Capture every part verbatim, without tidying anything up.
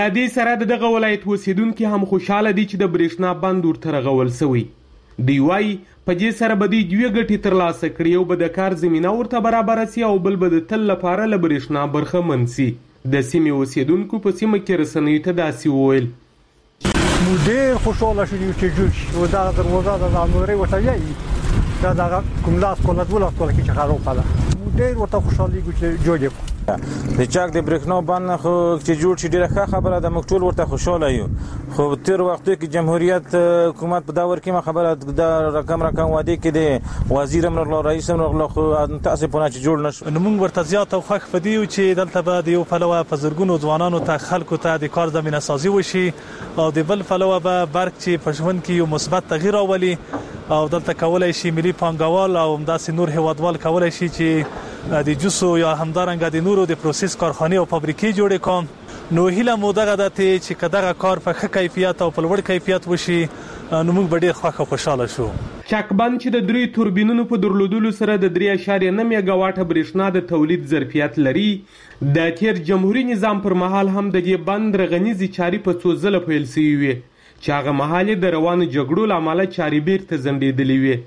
دې سره د دغه ولایت اوسیدونکي هم خوشحاله دي چې د برېښنا بند ورته رغول سوی. دوی وایي په دې سره به دوی دوې ګټې ترلاسه کړي، یو به د کار زمینه ورته برابره سي او بل به د تل لپاره له برېښنا برخمن سي. د سیمې اوسیدونکو په سیمه کې رسنیو ته داسې وویل: موږ ډېر خوشحاله شو چې جوړ شي او دغه دروازه د نورې ورته یایي دا دغه کوم لاس کوله دولس کوله کې چې خراب کړه. موږ ډېر ورته خوشحالېږو چې جوړ یې د چاک د برېښنا بند خو چې جوړ شي ډېره ښه خبره ده. موږ ټول ورته خوشحاله یو. خو تېرو وختو کې جمهوریت حکومت په دور کې ما خبره دا رقم رقم وعده کې د وزیر هم راغله، رئیس هم راغله، خو متاسفانه چې جوړ نه شو. نو موږ ورته زیات او خوښ فدي یو چې دلته به د یو پلوه په زرګونو ځوانانو ته خلکو ته د کار زمینه سازي وشي او د بل پلوه به برق چې په ژوند کې یو مثبت تغییر راولي او دلته کولای شي ملي پانګوال او همداسې نور هیوادوال کولای شي چې د جوسو یا همدارنګه د نورو د پروسس کارخانه او فابریکې جوړې کوم. نو هیله مو دغه ده چې کداغه کار په ښه کیفیت او په لوړ کیفیت وشي نو موږ به ډېر خوښ او خوشاله شو. چک بند چې د درې توربینونو په درلودلو سره د درې اعشاریه نه میګا واټه برېښنا د تولید ظرفیت لري. د تیر جمهوریت نظام پر مهال هم د دې بند رغنیزي چارې په څو ځله پیل شوې وې چې هغه مهال د روانو جګړو له امله چارې بیرته ځنډېدلې وې.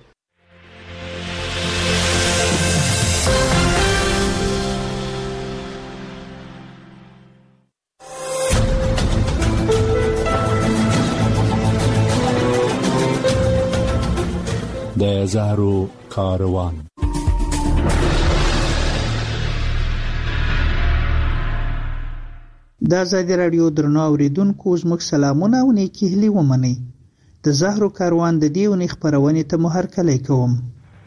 د زهرو کاروان. د ازادي راډیو درنو اوریدونکو زموږ سلامونه او نیکی هیلې ومنئ. د زهرو کاروان د دې اونۍ خپرونې ته مو هرکلی کوم.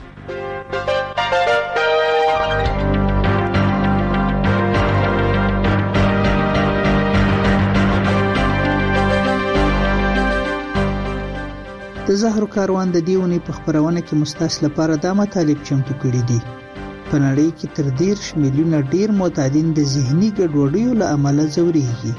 د زهرو کاروان د دې اونۍ په خپرونه کې مستاس لپاره دا مطالب چمتو کړي دي. په نړۍ کې تر دېرش میلیونه ډیر معتادین د ذهني ګډوډیو له امله ځورېږي.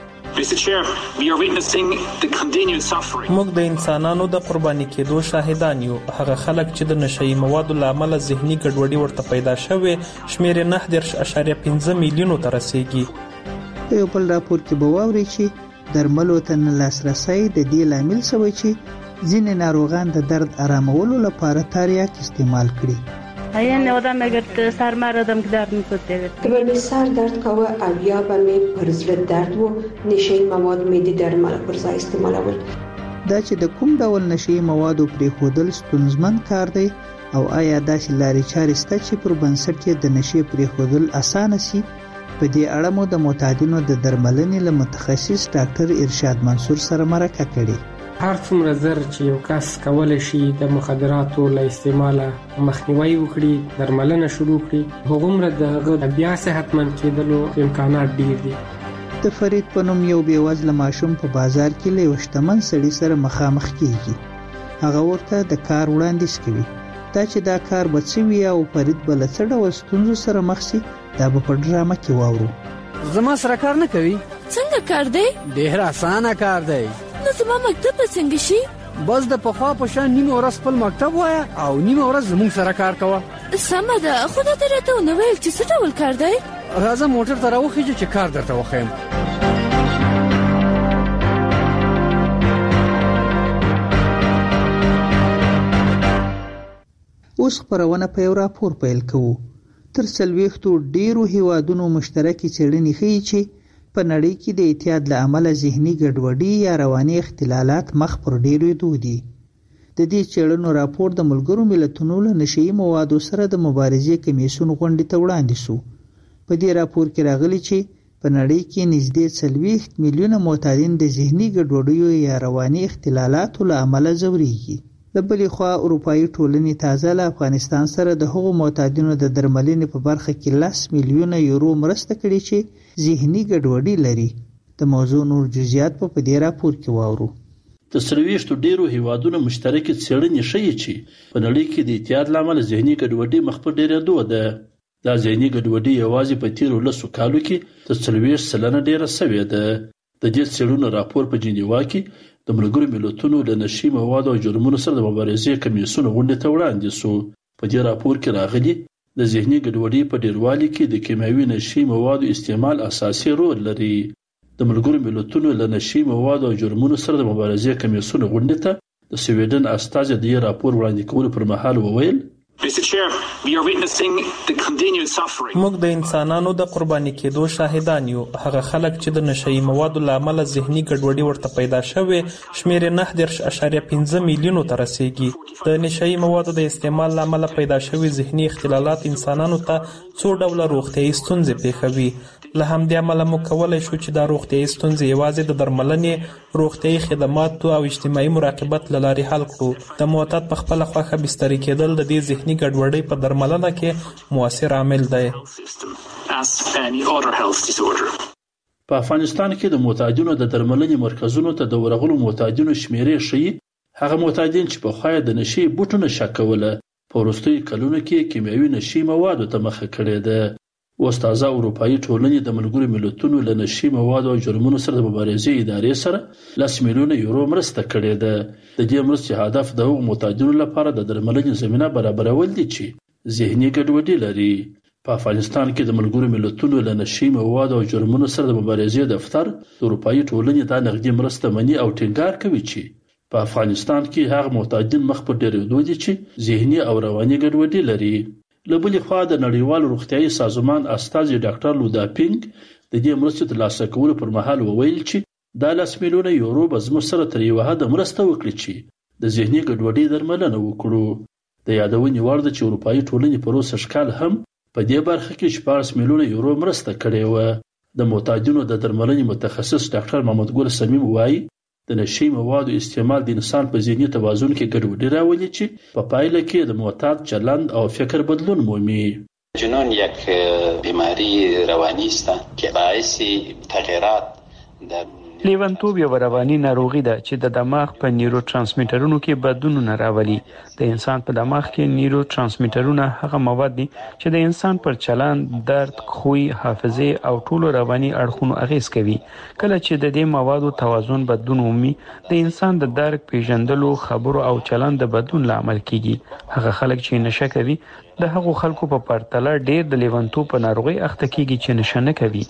موږ د انسانانو د قرباني کېدو شاهدان یو. هغه خلک چې د نشهیي موادو له امله ذهني ګډوډي ورته پیدا شوې شمېر یې نهه دېرش اعشاریه پنځه میلیونو ته رسیږي. په یو بل راپور کې به واورئ چې درملو ته نه لاسرسی د دې لامل شوی چې ځینې ناروغان د درد آرامولو لپاره تریاک استعمال کړي. یعنی آدم اگر سر مردم که درد میکنه که بر سر درد کوه او یا بر می پرزل درد و نشهی مواد میدی درمل پرزا استعمال اول. دا چې د کوم ډول نشهی موادو پرې خودل ستونزمن کار دی او آیا داسې لارې چارې شته چې پر بنسټ یې د نشهی پرې خودل اسانه شي؟ په دې اړه مو د معتادینو د درملنې له متخصص ډاکټر ارشاد منصور سره مرکه کړې. هر څومره زر چې یو کس کولی شي د مخدراتو له استعماله مخنیوي وکړي، درملنه شروع کړي، هغومره د هغه بیا صحتمند کېدلو امکانات ډېر دي. د فرید په نوم یو بېوزله ماشوم په بازار کې له یو شتمن سړي سره مخامخ کېږي. هغه ورته د کار وړاندیز کوي. دا چې دا کار به څه وي او فرید به له څه ډول ستونزو سره مخ شي دا به په ډرامه کې واورو. زما سره کار نه کوي. څنګه کار دی؟ ډېر اسانه کار دی. نو زما مکتب به څنګه شي؟ بس د پخوا په شان نیمه ورځ خپل مکتب وایه او نیمه ورځ زموږ سره کار کوه. سمه ده، خو دا ته راته ونه ویل چې څه ډول کار دی؟ راځه موټر ته راوخیږه چې کار درته وښیم. اوس خپرونه په یو راپور پیل کوو. تر څلوېښتو ډېرو هیوادونو مشترکې څېړنې ښیي چې په نړۍ کې د اعتیاد له امله ذهني ګډوډي یا رواني اختلالات مخ پر ډېرېدو دي. د دې څېړنو راپور د ملګرو ملتونو له نشهیي موادو سره د مبارزې کمیسیون غونډې ته وړاندې شو. په دې راپور کې راغلي چې په نړۍ کې نږدې څلوېښت میلیونه معتادین د ذهني ګډوډیو یا رواني اختلالاتو له امله ځورېږي. د بلې خوا اروپایي ټولنې تازه له افغانستان سره د هغو معتادینو د درملنې په برخه کې لس میلیونه یورو مرسته کړې چې ذهني ګډوډي لري. د موضوع نور جزئیات په دې راپور کې واورو. د څلوېښتو ډېرو هیوادونو مشترکې څېړنې ښیي چې په نړۍ کې د اعتیاد له امله ذهني ګډوډي مخ په ډېرېدو ده. دا ذهني ګډوډي یوازې په تېرو لسو کالو کې د څلوېښت سلنه ډېره سوې ده. د دې څېړنو راپور په جنیوا کې د ملګرو ملتونو له نشهیي موادو او جرمونو سره د مبارزې کمیسیون غونډې ته وړاندې شو. په دې راپور کې راغلي د ذهني ګډوډۍ په ډېروالي کې د کیمیاوي نشهیي موادو استعمال اساسي رول لري. د ملګرو ملتونو له نشي موادو او جرمونو سره د مبارزې کمیسیون غونډې ته د سویډن استازي د راپور وړاندې کولو پر مهال وویل موږ د انسانانو د قرباني کېدو شاهدان یو. هغه خلک چې د نشئی موادو له امله ذهني ګډوډي ورته پیدا شوې شمېر نه دېرش اعشاریه پنځه میلیونو ته رسیږي. د نشئی موادو د استعمال له امله پیدا شوي ذهني اختلالات انسانانو ته څو ډوله روغتیایي ستونزې پېښوي. له همدې امله موږ کولی شو چې دا روغتیایي ستونزې یوازې د درملنې، روغتیایي خدماتو او اجتماعي مراقبت له لارې حل کړو. د معتاد په خپله خوښه بستري کېدل د دې ذهني ګډوډۍ په درملنه کې مؤثر عامل دی. په افغانستان کې د معتادینو د درملنې مرکزونو ته د ورغلو معتادینو شمیرې ښیي هغه معتادین چې پخوا د نشي بوټو نشه کوله په وروستیو کلونو کې کیمیاوي نشي موادو ته مخه کړې ده. اوس تازه اروپایي ټولنې د ملګرو ملتونو له نشي موادو او جرمونو سره د مبارزې ادارې سره لس میلیونه یورو مرسته کړې ده. د دې مرستې هدف د هغو معتادینو لپاره د درملنې زمینه برابرول دي چې ذهني ګډوډي لري. په افغانستان کې د ملګرو ملتونو له نشي موادو او جرمونو سره د مبارزې دفتر د اروپایي ټولنې دا نغدي مرسته مني او ټینګار کوي چې په افغانستان کې هغه معتادین مخ په ډېرېدو دي چې ذهني او رواني ګډوډي لري. له بلې خوا د نړیوال روغتیايي سازمان استازي ډاکټر لوداپینګ د دې مرستې ترلاسه کولو پر مهال وویل چې دا لس میلیونه یورو به زموږ سره تر یوه حده مرسته وکړي چې د ذهني ګډوډۍ درملنه وکړو. د یادونې وړ ده چې اروپایي ټولنې په روسه ښکال هم په دې برخه کې شپاړس میلیونه یورو مرسته کړې وه. د معتادینو د درملنې متخصص ډاکټر محمد ګل صمیم وایي د نشي موادو استعمال د انسان په ذهني توازن کې ګډوډي راولي چې په پایله کې د معتاد چلند او فکر بدلون مومي. جنون یک بیماری روانی است که باعث تغییرات در لیونتوب یو رواني ناروغي ده چې د دماغ په نیورو ترانسمیټرونو کې بدلونونه راولي. د انسان په دماغ کې نیورو ترانسمیټرونه هغه مواد دي چې د انسان پر چلند، درد، خوی، حافظه او ټولو رواني اړخونو اغیز کوي. کله چې د دې موادو توازن بدلون ومي د انسان د درک، پیژندلو، خبرو او چلند د بدلون لامل کیږي. هغه خلک چې نشه کوي د هغو خلکو په پرتله ډیر د لیونتوب په ناروغي اخته کیږي چې نشه نه کوي.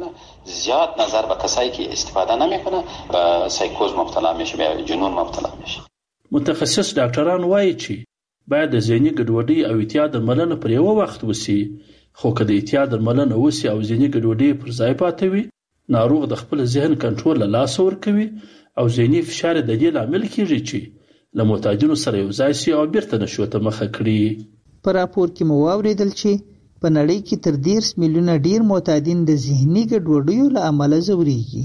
زیاد نظر به کسایی که استفاده نمیکنه به سایکوز مبتلا میشه، به جنون مبتلا میشه. متخصص ډاکټران وایي چې باید د ذهني ګډوډۍ او اعتیاد درملنه پر یو وخت وسی، خو که د اعتیاد درملنه وسی او ذهني ګډوډۍ پر ځای پاتې وي ناروغ د خپل ذهن کنټرول له لاسه ورکوي او ذهني فشار د دې لامل کیږي چې له معتادینو سره یو ځای شي او بیرته نشو ته مخه کړي. په راپور کې مو واوریدل چې په نړۍ کې تر دېرش میلیونه ډیر معتادین د ذهني ګډوډیو له امله ځورېږي.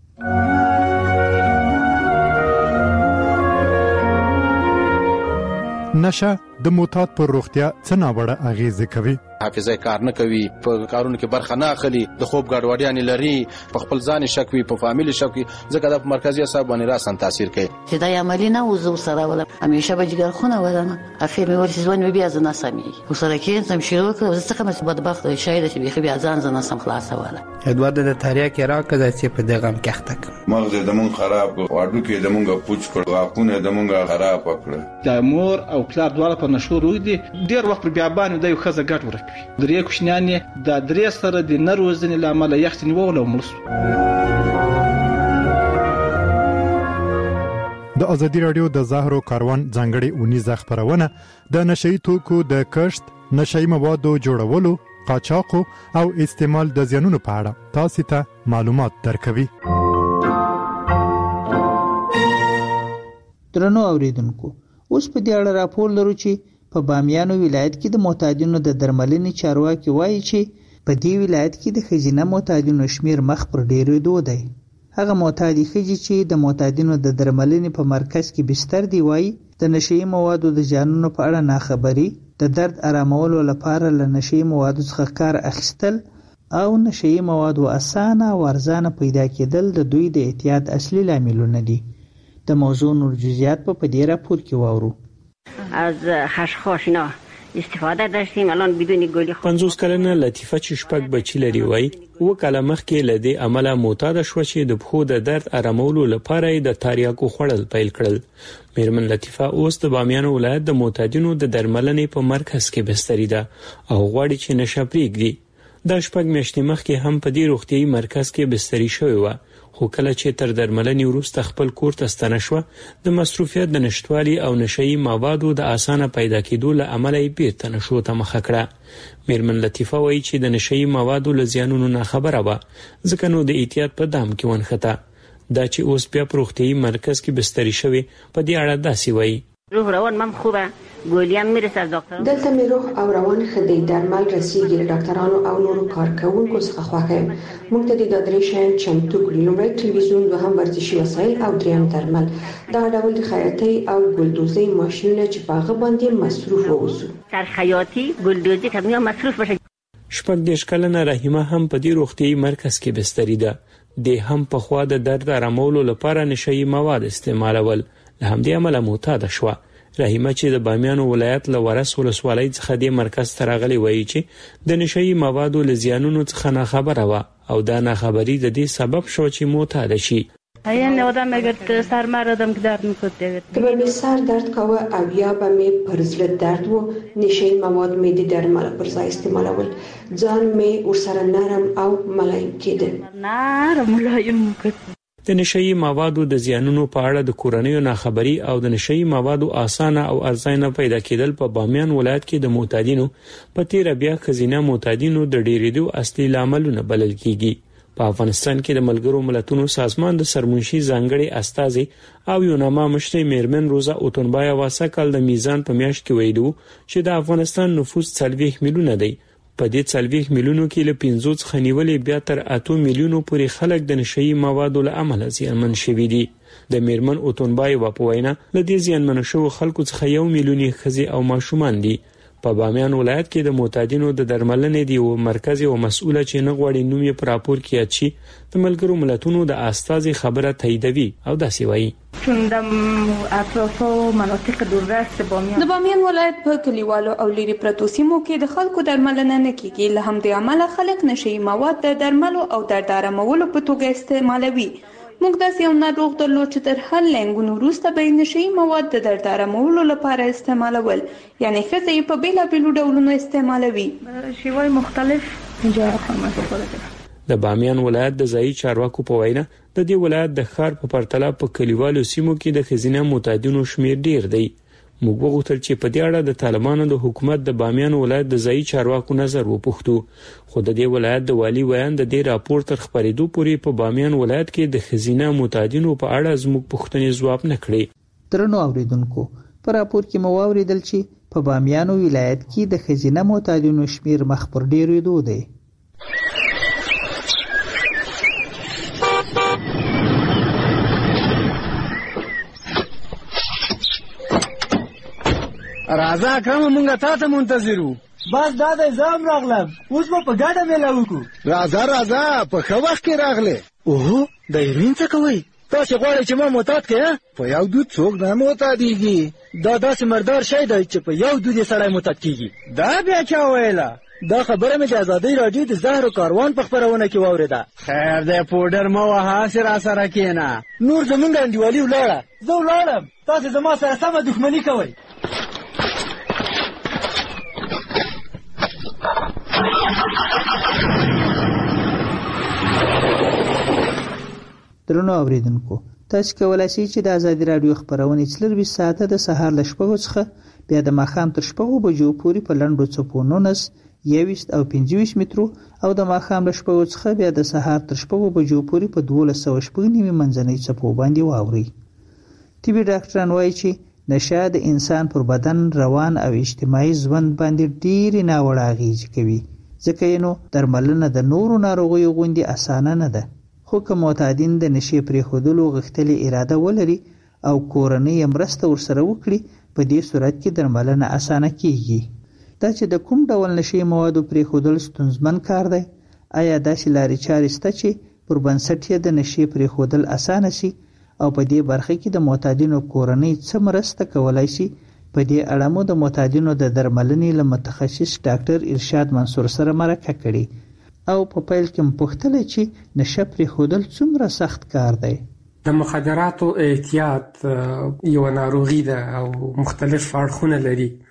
نشه د معتاد پر روغتیا څه ناوړه اغیزه کوي؟ حافظه کار نه کوي، په کارونو کې برخه نه اخلي، د خوب ګډوډیاں لري، په خپل ځان شک وي، په فامیل شک وي، ځکه د مرکزي اعصاب باندې راسن تاثیر کوي. چې دا عملی نه وزو سره ولا همیشه به جګر خونه ولنه اخیر مې ورسې ځوان بیا ځنه سمي وسره کې سم شروع کړ زه څنګه مې بدبخت شاید چې بیا بیا ځان ځنه سم خلاص ولا ادوار د تاریخ کې راکړه چې په دغه هم کېخته مغز د مون خراب واډو کې د مونږه پوچ کړ واکونه د مونږه خراب کړ. د مور او پلار دواړه په نشو روي دي ډیر وخت بیا باندې د یو خزه ګټ ورکوي. درې کوشنیانې د درې سره د نروزنې لامل یختنی وول او مرسو. د ازادي رادیو د زهرو کاروان ځانګړي اونیزه خبرونه د نشئی توکو د کشت، نشئی موادو جوړولو، قاچاق او استعمال د زیانونو په اړه تاسو ته معلومات درکوي. درنو اوریدونکو، اوس په دې اړه راپور لرو چې په بامیانو ولایت کې د معتادینو د درملنې چارواکي وایي چې په دې ولایت کې د ښځینه معتادینو شمیر مخ پر ډېرېدو دی. هغه معتادي ښځې چې د معتادینو د درملنې په مرکز کې بستر دی وایي د نشئی موادو د زیانونو په اړه ناخبري، د درد آرامولو لپاره له نشئی موادو څخه کار اخیستل او نشئی موادو اسانه او ارزانه پیدا کېدل د دوی د اعتیاد اصلي لاملونه دي. د موضوع نور جزئیات په دې راپور کې واورو. از خشخاش نه استفاده داشتیم الان بدون گلی. پنځوس کلنه لطیفه چې شپږ بچی لري وای و کله مخکې له دې عمله معتاد شو چې د بخو د درد آرامولو لپاره د تاریاکو خوړل پیل کړل. میرمن لطیفه اوس د بامیان ولایت د معتادینو د درملنې په مرکز کې بستری ده او غواړي چې نشه پرېږدي. دا شپږ میاشتې مخکې هم په دې روغتیايي مرکز کې بستري شوې وه، خو کله چې تر درملنې وروسته خپل کور ته ستنه شوه، د مصروفیت د نشتوالي او نشهیي موادو د اسانه پیدا کېدو له امله یې بیرته نشو ته مخه کړه. میرمن لطیفه وایي چې د نشهیي موادو له زیانونو نه خبره وه، ځکه نو د احتیاط په دام کې ونښته. دا چې اوس بیا په روغتیايي مرکز کې بستري شوې، په دې اړه داسې وایي: روح روان من خوبه، ګولیم میرسه از دکتر. دلته مې روح او روان ښه دی، درمل رسیږي، له ډاکټرانو او نورو کارکوونکو څخه خوښه یم. موږ ته د درې شیان چمتو کړي: لومړی تلویزیون، دوهم ورزشي وسایل او دریم درمل. دا ډول د خیاطۍ او ګلدوزۍ ماشینونه چې په هغه باندې مصروف واوسو. سر خیاطي ګلدوزي ته مې مصروف بشه. شپږ دېرش کلنه رحیمه هم په دې روغتیايي مرکز کې بستري ده. د هم په خوا د درد آرامولو لپاره نشهیي مواد استعمالول، له همدې امله معتاده شوه. رحیمه چې د بامیانو ولایت له ورس ولسوالۍ څخه دې مرکز ته راغلې وایي چې د نشهیي موادو له زیانونو څخه ناخبره وه، او دا ناخبري د دې سبب شو چې معتاده شي. یعنی آدم اگر سر مردم که درد میکنه که به می سر درد کاوه او یا به می پرزل درد و نشهی مواد می دی درمل پرزا استعمالول، ځان می ورسره نرم او ملایم کېده. نرم ملایم کېده. د نشهیي موادو د زیانونو په اړه د کورنیو ناخبري او د نشهیي موادو اسانه او ارزانه پیدا کېدل په بامیان ولایت کې د معتادینو په تیره بیا ښځینه معتادینو د ډېرېدو اصلي لاملونه بلل کېږي. په افغانستان کې د ملګرو ملتونو سازمان د سرمنشي ځانګړي استازي او یوناما مشري میرمن روزا اوتونبایا واسه کال د میزان په میاشت کې ویلو چې د افغانستان نفوس څلوېښت میلیونه دی. په دې څلوېښت میلیونو کې له پنځو څخه نیولې بیا تر اتو میلیونو پورې خلک د نشهیي موادو له امله زیانمن شوي دي. د میرمن اوتونبایا په وینا له دې زیانمنو شوو خلکو څخه یو میلیون یې ښځې او ماشومان دي. په بامیان ولایت کې د معتادینو د درملنې دی او مرکز او مسؤله چې نه غواړي نوم یې په راپور کې یاد شي، د ملګرو ملتونو د استازي خبره تاییدوي او داسې وایي: چون د اطراف او مناطق دوردست بامیان د بامیان ولایت په کلیوالو او لرې پرتو سیمو کې د خلکو درملنه نه کیږي، له همدې امله خلک نشهیي مواد د درملو او درد آرامولو په توګه استعمالوي. موږ داسې یو ناروغ درلود چې تر هر لنګونو وروسته به یې نشهیي مواد د درد آرامولو لپاره استعمالول، یعنې ښځه یې په بېلابېلو ډولونو استعمالوي. شیوای مختلف اینجا استفاده کوي. د بامیان ولایت د ځایي چارواکو په وینا د دې ولایت د ښار په پرتله په کلیوالو سیمو کې د ښځینه معتادینو شمیر ډیر دی. موږ وغوښتل چې په دې اړه د طالبانو د حکومت د بامیان ولایت د ځایي چارواکو نظر وپوښتو، خو د دې ولایت د والي ویان د دې راپور تر خپرېدو پورې په بامیان ولایت کې د ښځینه معتادینو په اړه زموږ پوښتنې ځواب نه کړې. درنو اوریدونکو، په راپور کې مو واوریدل چې په بامیان ولایت کې د ښځینه معتادینو شمیر مخ پر ډیرېدو دی. راځه اکرم، مونږه تا ته منتظر وو. بس دا د ځام راغلم، اوس به په ګډه میله وکړو. راځه راځه، په ښه وخت کې راغلې. اوهو، د هیروین څه کوئ؟ تاسې غواړئ چې ما معتاد کړې؟ په یو دود څوک نه معتادېږي. دا داسې مردار شی دی چې په یو دود یې سړی معتاد کېږي. دا بیا چا ویله؟ دا خبره مې د ازادۍ راډیو د زهرو کاروان په خپرونه کې واورېده. خیر دی، پوډر مه وهه، هسې راسره کښېنه. نور زمونږ انډیوالي ولاړه. زه ولاړم، تاسې زما سره سمه دښمني کوئ. درنو اوریدونکو، تاسو کولای شئ چې د ازادي راډیو خبرونه څلرویشت ساعته د سهار له شپږو څخه بیا د ماښام تر شپږو بجو پورې په لنډو څپو نولس، یوویشت او پنځه ویشت مترو او د ماښام له شپږو څخه بیا د سهار تر شپږو بجو پورې په دولس سوه شپږ نیمې منځنۍ څپو باندې واورئ. طبي ډاکټران وایي چې نشه د انسان پر بدن، روان او اجتماعي ژوند باندې ډېرې ناوړه اغېزې کوي، ځکه یې نو درملنه د نورو ناروغیو غوندې اسانه نه ده. خو که معتادین د نشې پرېښودلو غښتلې اراده ولري او کورنۍ یې مرسته ورسره وکړي، په دې صورت کې درملنه اسانه کیږي. دا چې د کوم ډول نشې موادو پرېښودل ستونزمن کار دی، آیا داسې لارې چارې شته چې پر بنسټ یې د نشې پرېښودل اسانه شي، او په دې برخه کې د معتادینو کورنۍ څه مرسته کولای شي؟ په دې اړه مو د معتادینو د درملنې له متخصص ډاکټر ارشاد منصور سره مرکه کړې او په پیل کې مپوښتله چې نشه پرېښودل څومره سخت کار دی. د مخدراتو اعتیاد یو ناروغي ده او مختلف اړخونه لري.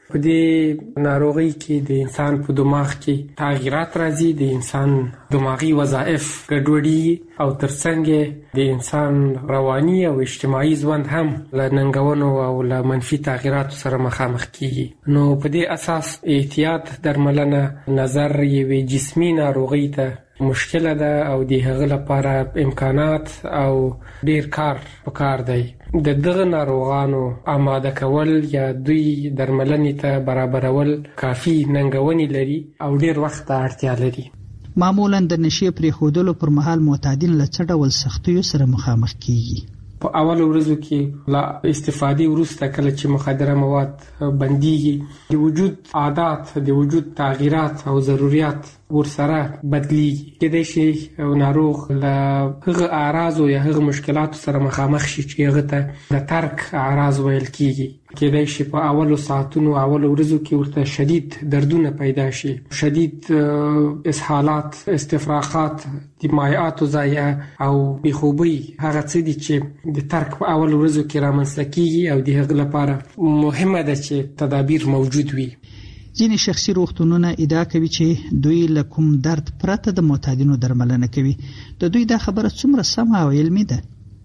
په دې ناروغي کې د انسان په دماغ کې تغیرات راځي، د انسان دماغي وظایف ګډوډي او ترڅنګ د انسان رواني او اجتماعي ژوند هم له ننګونو او له منفي تغیراتو سره مخامخ کیږي. نو په دې اساس احتیاط درملنه نظر یوې جسمي ناروغي ته مشکله ده او د هغه لپاره امکانات او ډیر کار پکار دی. د دغه ناروغانو آماده کول یا دوی درملنې ته برابرول کافي ننګونې لري او ډیر وخت ته اړتیا لري. معمولا د نشې پرېښودلو پر مهال معتادین له څه ډول سختیو سره مخامخ کیږي؟ په اول ورځو کې لا استفادې وروسته کله چې مخدره مواد بنديږي، د وجود عادات، د وجود تغیرات او ضرورت ورسره بدلیږي. کېدای شي ناروغ له هغه اعراضو یا هغه مشکلاتو سره مخامخ شي چې هغه ته د ترک اعراض ویل کیږي. کېدای شي په اولو ساعتونو اولو ورځو کې ورته شدید دردونه پیدا شي، شدید اسهالات، استفراغات، د مایعاتو ضایع او بېخوبي، هغه څه دي چې د ترک په اولو ورځو کې رامنځته کیږي او د هغه لپاره مهمه ده چې تدابیر موجود وي. ځینې شخصي روغتونونه ادعا کوي چې دوی له کوم درد پرته د معتادینو درملنه کوي. د دوی دا خبره څومره سمه او علمي ده؟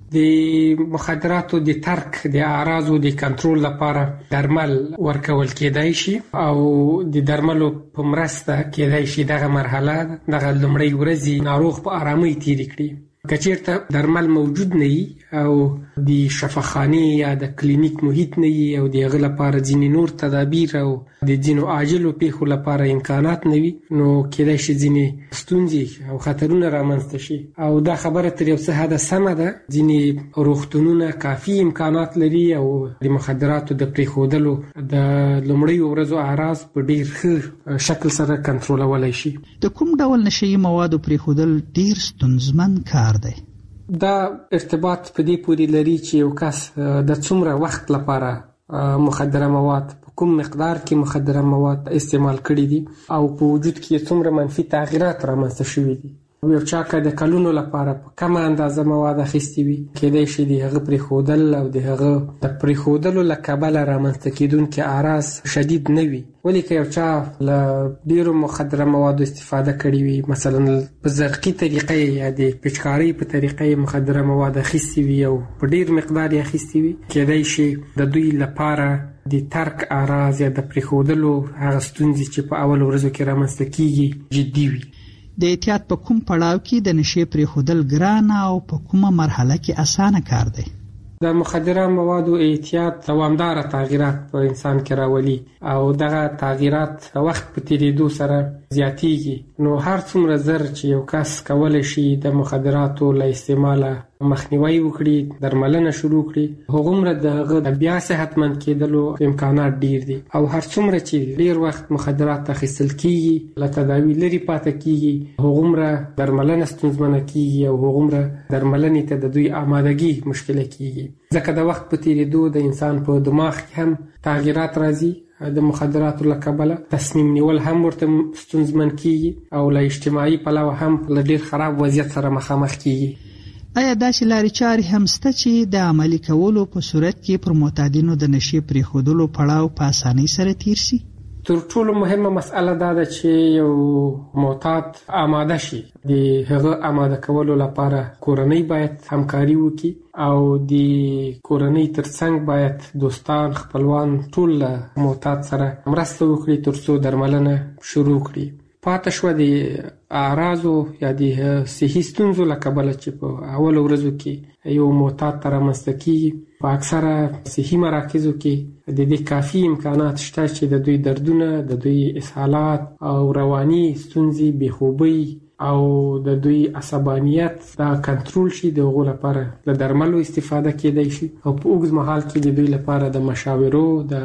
د مخدراتو د ترک د اعراضو د کنټرول لپاره درمل ورکول کېدای شي او د درملو په مرسته کېدای شي دغه مرحله دغه لومړۍ ورځې ناروغ په آرامۍ تېرې کړي. که چیرته درمل موجود نه وي او د شفاخانې یا د کلینیک محیط نه وي او د هغه لپاره ځینې نور تدابیر او د ځینو عاجلو پیښو لپاره امکانات نه وي، نو کېدای شي ځینې ستونزې او خطرونه رامنځته شي. او دا خبره تر یو څه حده سمه ده. ځینې روغتونونه کافي امکانات لري او د مخدراتو د پرېښودلو د لومړیو ورځو اعراض په ډیر ښه شکل سره کنټرولولی شي. د کوم ډول نشهیي موادو پرېښودل ډیر ستونزمن کار دی؟ دا ارتباط په دې پورې لري چې یو کس د څومره وخت لپاره مخدره مواد په کوم مقدار کې مخدره مواد استعمال کړي دي او په وجود کې څومره منفي تغیرات رامنځته شوي دي. یو چا که د کلونو لپاره په کمه اندازه مواد اخیستي وي، کېدای شي د هغه پرېښودل او د هغه د پرېښودلو له کبله رامنځته کېدونکي اعراض شدید نه وي. ولې که یو چا له ډېرو مخدره موادو استفاده کړې وي، مثلا په زرقي طریقې یا د پچکارۍ په طریقې مخدره مواد اخیستي وي او په ډېر مقدار یې اخیستي وي، کېدای شي د دوی لپاره د ترک اعراض یا د پرېښودلو هغه ستونزې چې په اول ورځو کې رامنځته کېږي جدي وي. د احتیاط په کوم پړاو کې د نشې پرېښودل ګران او په کومه مرحله کې اسانه کار دی؟ د مخدره موادو احتیاط دوامداره تغییرات په انسان کې راولي او دغه تغییرات وخت په تیریدو سره زیاتیږي. نو هر څومره زر چې یو کس کولی شي د مخدراتو له استعماله مخنیوي وکړي، درملنه شروع کړي، هغومره د هغه د بیا صحتمند کېدلو امکانات ډیر دي. او هر څومره چې ډیر وخت مخدرات اخیستل کیږي، له تداوی لرې پاتې کیږي، هغومره درملنه ستونزمنه کیږي او هغومره درملنې ته د دوی آمادګي مشکله کیږي. ځکه د وخت په تیریدو د انسان په دماغ کې هم تغییرات راځي، د مخدراتو له کبله تصمیم نیول هم ورته ستونزمن کیږي او له اجتماعي پلوه هم له ډیر خراب وضعیت سره مخامخ کیږي. آیا داسې لارې چارې هم شته چې د عملي کولو په صورت کې پر معتادینو د نشې پرېښودلو پړاو په اسانۍ سره تیر شي؟ تر ټولو مهمه مسئله دا ده چې یو معتاد آماده شي. د هغه آماده کولو لپاره کورنۍ باید همکاري وکړي او د کورنۍ ترڅنګ باید دوستان، خپلوان ټول له معتاد سره مرسته وکړي تر څو درملنه شروع کړي. پاتې شوه د اعراضو یا د صحي ستونزو له کبله چې په اولو ورځو کې یو معتاد ته رامنځته کېږي، په اکثره صحي مراکزو کې د دې کافي امکانات شته چې د دوی دردونه، د دوی اسهالات او رواني ستونزې، بېخوبۍ او د دوی عصبانیت دا کنټرول شي. د هغو لپاره له درملو استفاده کېدای شي او په اوږد مهال کې د دوی لپاره د مشاورو، د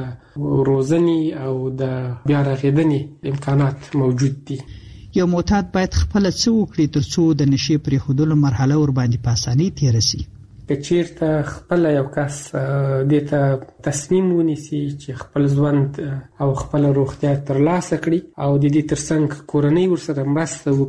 روزنې او د بیا رغېدنې امکانات موجود دي. یو معتاد باید خپله څه وکړي تر څو د نشې پرېښودلو مرحله ورباندې په اسانۍ تېره شي؟ که چیرته خپله یو کس دې ته تصمیم ونیسي چې خپل ژوند او خپله روغتیا ترلاسه کړي او د دې ترڅنګ کورنۍ ورسره مرسته وکړي،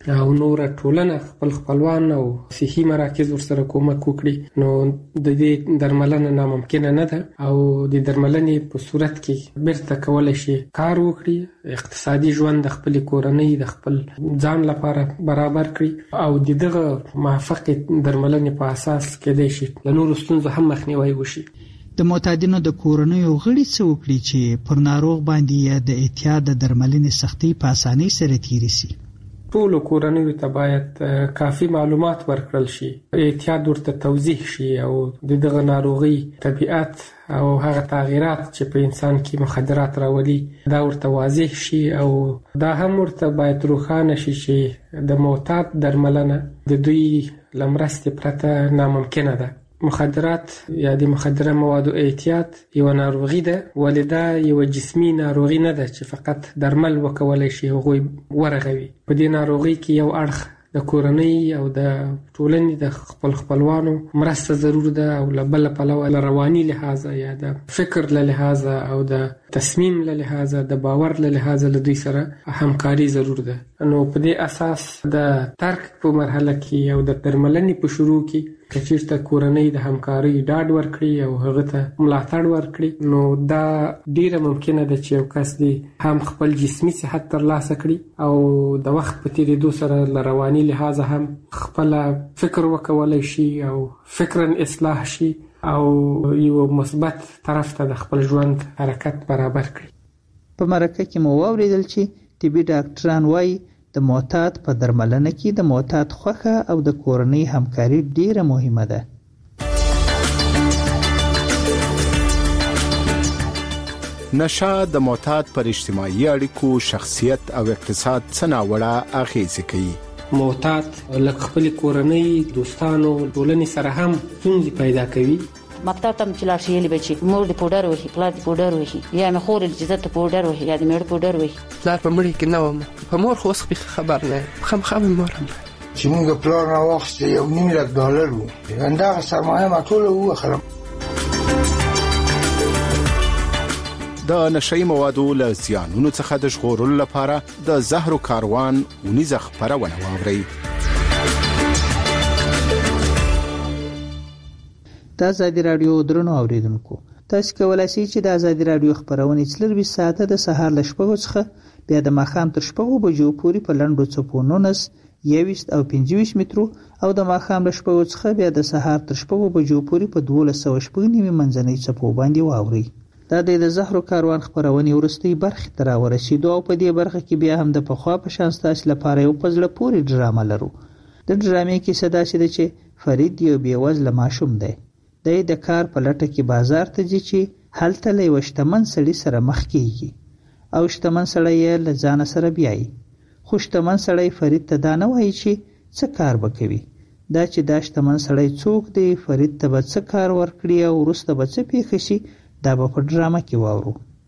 او نور ټولنه خپل خپلوان او صحي مراکز ورسره کومک وکړي نو د دې درملنه ناممکنه نه ده او د درملنې په صورت کې بیرته کولای شي کار وکړي، اقتصادي ژوند د خپل کورنۍ د خپل ځان لپاره برابر کړي او د دغه موافق درملنې په اساس کېدای شي له نورو ستونزو هم مخنیوي وشي. د معتادینو د کورنیو غړي څه وکړي چې پر ناروغ باندې یا د اعتیاد د درملنې سختي په اسانۍ سره تیری سي؟ ټول کورنیو ته باید کافي معلومات ورکړل شي، اعتیاد ورته توضیح شي او د دغه ناروغي طبيعت او هغه تغیرات چې په انسان کې مخدرات راولي دا ورته واضح شي او دا هم ورته باید روښانه شي چې د معتاد درملنه د دوی لمرستې پرته ناممکنه ده. مخدرات یا د مخدره موادو اعتیاد یو ناروغي ده، ولې دا یو جسمي ناروغي نه ده چې فقط درمل وکولای شي هغوی ورغوي. په دې ناروغي کې یو اړخ د کورنۍ او د ټولنې د خپل خپلوانو مرسته ضرور ده او له بل پلوه له رواني لحاظه یا د فکر له لحاظه او د تصمیم له لحاظه د باور له لحاظه له دوی سره همکاري ضرور ده. نو په دې اساس د ترک په مرحله کې او د درملنې په شروع کې کچیرته کورنۍ د همکاري ډاډ ورکړي او هغه ته ملاتړ ورکړي نو دا ډیره ممکنه ده چې یو کس دی هم خپل جسمي صحت ترلاسه کړي او د وخت په تیریدو سره له رواني لحاظه هم خپل فکر وکولای شي او فکرا اصلاح شي او یو مثبت طرف ته د خپل ژوند حرکت برابر کړي. په مرکه کې مو واوریدل چې طبي ډاکټران وايي د معتاد په درملنه کې د معتاد خوښه او د کورنۍ همکاري ډیره مهمه ده. نشه د معتاد پر اجتماعي اړیکو، شخصیت او اقتصاد څه ناوړه اغیزې کوي. معتاد لکه خپل کورنۍ، دوستانو، ټولنې سره هم ستونزې پیدا کوي. مکتب ته چې لاړ شي یلی بچي مور د پودر وهي، پلار د پودر وهي، یا مې خور د جزت پودر وهي یا د مېړه پودر وهي. پلار په مړي کې نه وم، په مور خو اوس خبر نه خامخا مې مور هم چې موږ پلار نه واخیست یو نیم لک ډالر وو، همدغه سرمایه ما ټوله واخلم. د نشئی موادو له زیانونو څخه د ژغورلو لپاره د زهرو کاروان ونیزه خپرونه واورئ. د ازادي راډیو درنو اوریدونکو، تاسو کولای شئ چې د ازادي راډیو خبرونه څلور ساعته د سهار ل شپږو څخه بیا د ماښام تر شپږو بجو پورې په لنډو څپو نونس یویشت او پنځه مترو او د ماښام ل شپږو څخه بیا د سهار تر شپږو بجو پورې په دولس سوه شپږ نیمې منځنۍ څپو باندې واورئ. دا د زهرو کاروان خبرونه ورستۍ برخه تر ورسېدو او په دې برخه کې بیا هم د پخوا په شان ستاسو لپاره یو پزله پوری ډرامه لرو. د ډرامې کې صدا شي چې فرید یو بیوزله ماشوم دی. د کار په لټه کې بازار ته ځي چې هلته له یو شتمن سړي سره مخ کیږي او شتمن سړی یې له ځان سره بیایي. خو شتمن سړی فرید ته دا نه وایي چې څه کار به کوي. دا چې دا شتمن سړی څوک دی، فرید ته به څه کار ورکړي او وروسته به څه پیښ شي، دا به په ډرامه کې واورو.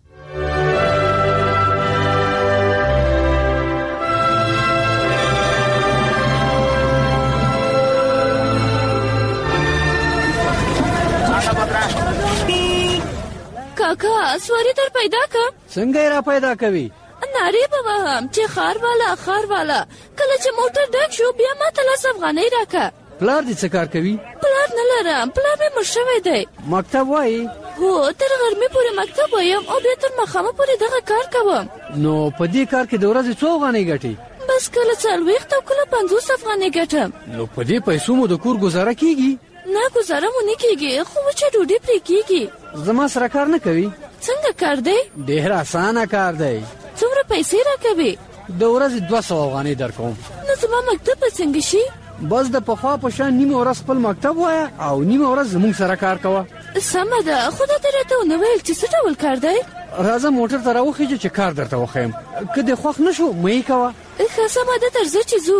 کاکا سواری در پیدا کا څنګه را پیدا کوي؟ ناری به وهم چې خار والا خار والا کله چې موټر ډک شو بیا ما ته لس افغانۍ راکا. پلار دې څه کار کوي؟ پلار نه لرم، پلار مې مړ شوی دی. مکتب وایي؟ هو تر غرمې پورې مکتب وایم او بیا تر ماښامه پورې دغه کار کوم. نو په دې کار کې د ورځې څو افغانۍ ګټې؟ بس کله څلوېښت او کله پنځوس افغانۍ ګټم. نو په دې پیسو مو د کور ګزاره کیږي؟ نه ګزاره مو نه کیږي، خو وچه ډوډۍ پرې کیږي. زما سره کار نه کوي؟ څنګه کار دی؟ ډېر اسانه کار دی. څومره پیسې راکوي؟ د ورځې دوه سوه افغانۍ درکوم. نو زما مکتب به څنګه شي؟ بس د پخوا په شان نیمه ورځ خپل مکتب وایه او نیمه ورځ زموږ سره کار کوه. سمه ده، خو دا ته راته ونه ویل چې څه ډول کار دی؟ راځه موټر ته راوخیږه چې کار درته وښیم، که دې خوښ نه شو مه یې کوه. ښه سمه ده، تر ځه چې ځو.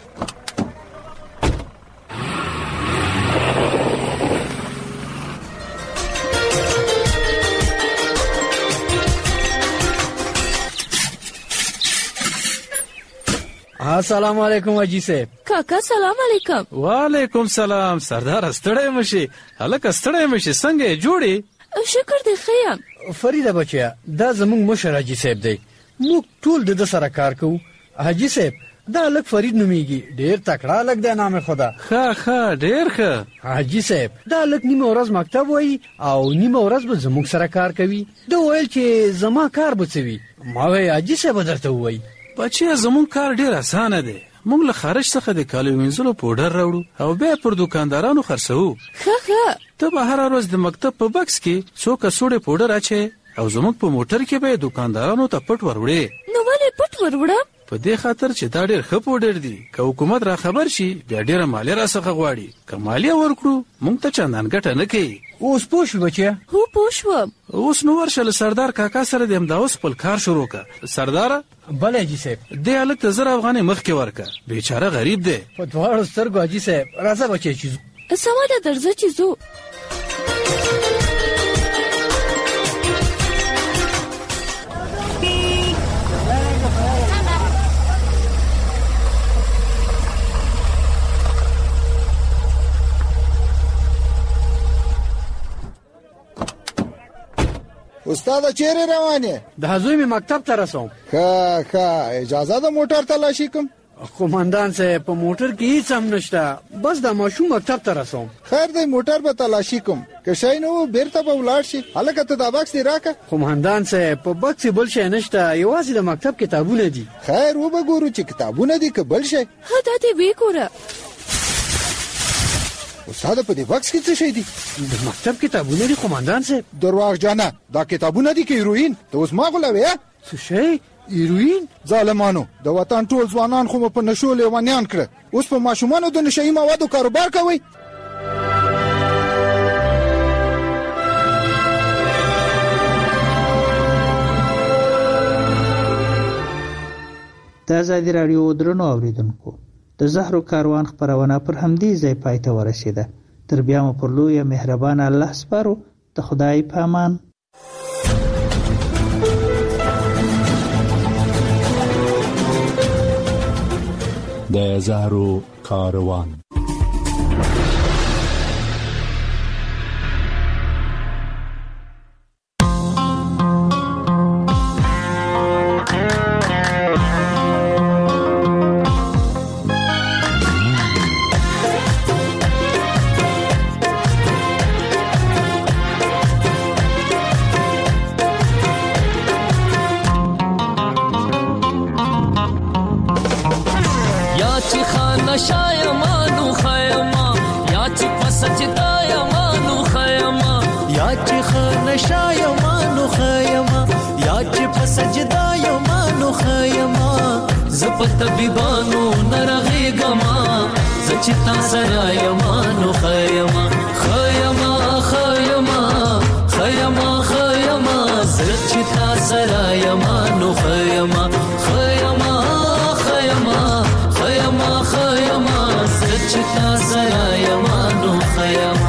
السلام علیکم حاجی صاحب. کاکا سلام علیکم. وعلیکم سلام. سردار ستړی مشي؟ هلکه ستړی مشي، څنګه جوړې؟ شکر دې ښه یم. فریده بچیا، دا زموږ مشر حاجی صاحب دی، موږ ټول د ده سره کار کوو. حاجی صاحب دا لک فرید نومیږي، ډیر تکړه لک دی نام خدا. ښه ښه ډیر ښه. حاجی صاحب دا لک نیمه ورځ مکتب وایي او نیمه ورځ به زموږ سره کار کوي. دا ویل چې زما کار به څه وي. ما وی حاجی صاحب درته وایي بچیا زموږ کار ډیر اسانه دی. موږ له خارج څخه د کالو وینځلو پوډر راوړو او بیا پر دکاندارانو خرڅوو. ښه ښه. ته به هره ورځ د مکتب په بکس کې څو کڅوړې پوډر اچې او زموږ په موټر کې به دکاندارانو ته پټ وروړې. نو ولې پټ وروړم؟ په دې خاطر چې دا ډېر ښه پوډر دي. که حکومت را خبر شي بیا ډېره مالیه را څخه غواړي. که مالیه ورکړو موږ ته چندان ګټه نه کوي. اوس پوه شو بچیا؟ هو پوه شوم. اوس نو ورشه له سردار کاکا سره د همدا اوس خپل کار شروع کړه. سرداره بله حاجي صاحب دې هلک ته زر افغانۍ مخکې ورکړه. بیچاره غریب دی. په دواړو سترګو حاجي صاحب راځه بچی چې ځو. سمه ده درځه چې ځو. استاد چیرې روانه؟ د زوی می مکتب ته رسوم. ښه ښه اجازه د موټر تلاشي کوم. قومندان صاحب په موټر کې هیڅ هم نشته، بس د ماشوم مکتب ته رسوم. خیر دی موټر به تلاشي کوم، که شي نو بیرته به ولاړ شي. هلکه ته دا بکس دی راکه. قومندان صاحب په بکس بل شي نشته، یوازې د مکتب کتابونه دي. خیر و به ګورو چې کتابونه دي که بل شي. ها دا دې وی ګوره. استاد په دې بکس کې څه شي دي؟ د مکتب کتابونه دي قومندان صاحب. درواغ جانه دا کتابونه دي که هیروین؟ ته اوس ما غولوې؟ څه شی؟ هیروین؟ ظالمانو د وطن ټول ځوانان خو مو په نشو لیونیان کړه. اوس په ماشومانو د نشهیي موادو کاروبار کوئ. د ازادي راډیو درنو اوریدونکو د زهرو کاروان خپرونه پر همدې ځای پای ته ورسېده. تر بیا مو پر لویه مهربان الله سپارو. د خدای په امان. د زهرو کاروان. طبيبانو نرغيغما زچتا سرايمانو خيما خيما خيما خيما خيما زچتا سرايمانو خيما خيما خيما خيما خيما زچتا سرايمانو خيما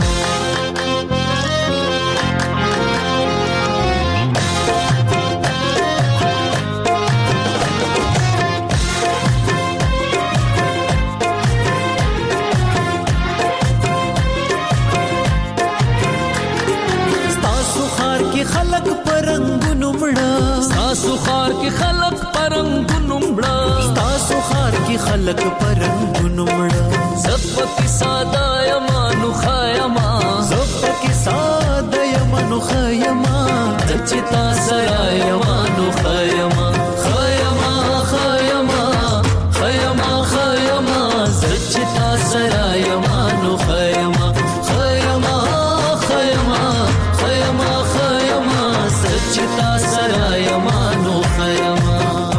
ستاسو خار کې خلق پرنګونو مړه ستاسو خار کې خلق پرنګونو مړه زپ کې ساده یمانو خایما زپ کې ساده یمانو خایما دچتا سره یمانو خایما خایما خایما خایما خایما دچتا سره یمانو خایما خایما خایما خایما خایما دچتا سره یمانو خایما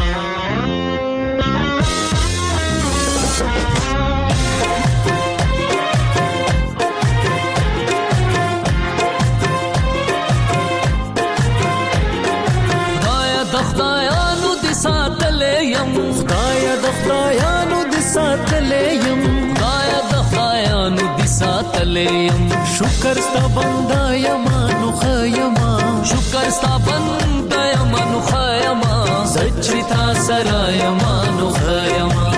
خدایا د خدایانو د ساتلې يم خدایا د خدایانو د ساتلې يم خدایا د خدایانو د ساتلې يم شکر ستا بندا یمانو خایما شکر ستا بندا یمانو خایما سچتا سره یمانو خایما